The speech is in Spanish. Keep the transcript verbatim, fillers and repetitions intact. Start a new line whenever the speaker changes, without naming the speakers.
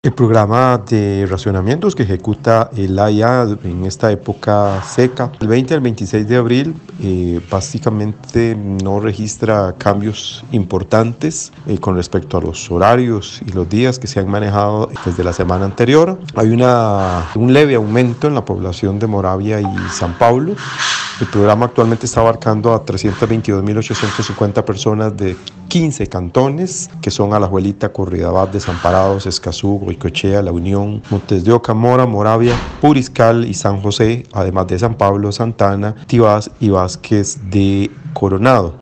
El programa de racionamientos que ejecuta el A I A en esta época seca, el veinte al veintiséis de abril, eh, básicamente no registra cambios importantes eh, con respecto a los horarios y los días que se han manejado desde la semana anterior. Hay una, un leve aumento en la población de Moravia y San Pablo. El programa actualmente está abarcando a trescientas veintidós mil ochocientas cincuenta personas de quince cantones, que son Alajuelita, Corridabat, Desamparados, Escazú, Goicoechea, La Unión, Montes de Oca, Mora, Moravia, Puriscal y San José, además de San Pablo, Santana, Tibás y Vázquez de Coronado.